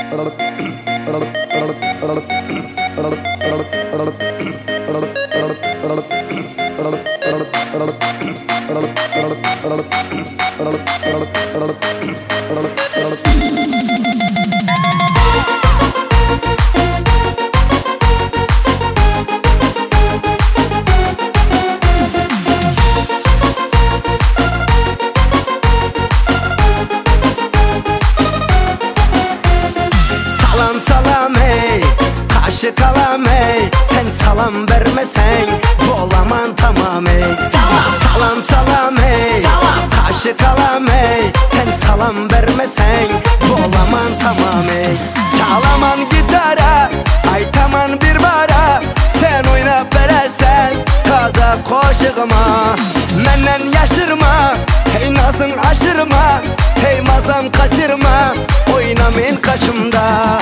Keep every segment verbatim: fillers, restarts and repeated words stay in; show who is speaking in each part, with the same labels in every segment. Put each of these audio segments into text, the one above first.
Speaker 1: Salam salam ey, kaşı kalam ey, sen salam vermesen bolaman tamam ey. Salam salam salam ey, kaşı kalam ey, sen salam vermesen bolaman tamam ey. Çalaman gitara, aytaman bir bara, sen oynap veresen kaza koşığıma. Menden yaşırma, hey nazın aşırma, hey mazam kaçırma, oynamayın kaşımda.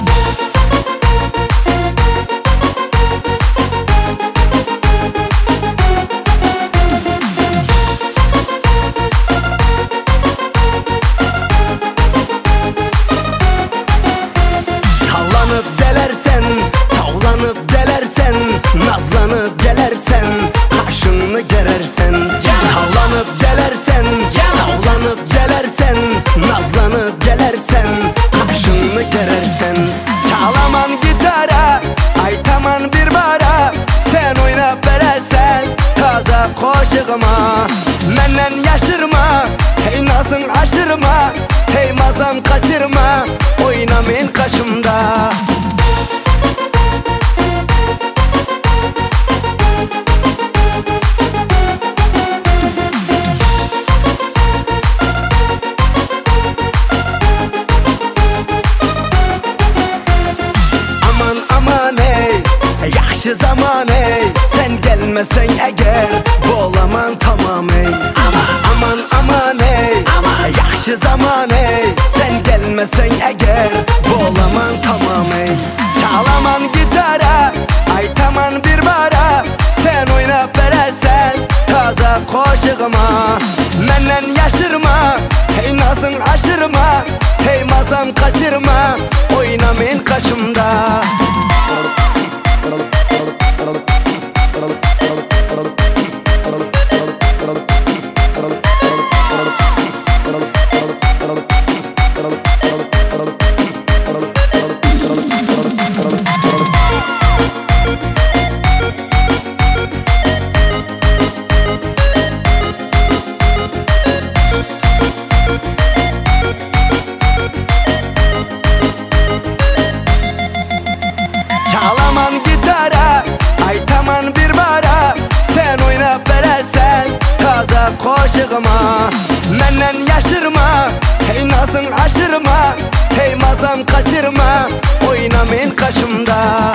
Speaker 1: Sallanıp delersen, tavlanıp delersen, nazlanıp gelersen, karşını gerersen. Sallanıp delersen, tavlanıp gelersen, nazlanıp gelersen, karşını gerersen. Çalaman gitara, aytaman bir bara, sen oynap veresen kaza koşığıma. Menden yaşırma, hey nazın aşırma, hey mazam kaçırma, oynamayın kaşımda. Aman aman ey, yaxşı zaman ey, sen gelmesen eğer bolaman tamam ey. Aman aman aman ey, yaxşı zaman ey, sen gelmesen eğer bolaman tamam ey. Çalaman gitara, aytaman bir bara, sen oynap veresen kaza koşığıma. Menden yaşırma, hey nazın aşırma, hey mazam kaçırma, oynamayın kaşımda. Çalaman gitara, aytaman bir bara, sen oynap veresen kaza koşığıma. Menden yaşırma, hey nazın aşırma, hey mazam kaçırma, oynamayın kaşımda.